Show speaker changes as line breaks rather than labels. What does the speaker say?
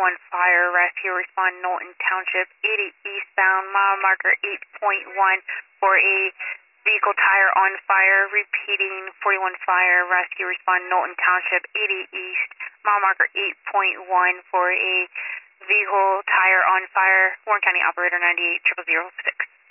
fire, rescue, respond Knowlton Township, 80 eastbound, mile marker 8.1 for a vehicle tire on fire. Repeating, 41 fire, rescue, respond Knowlton Township, 80 east, mile marker 8.1 for a vehicle tire on fire. Warren County operator 98 0006.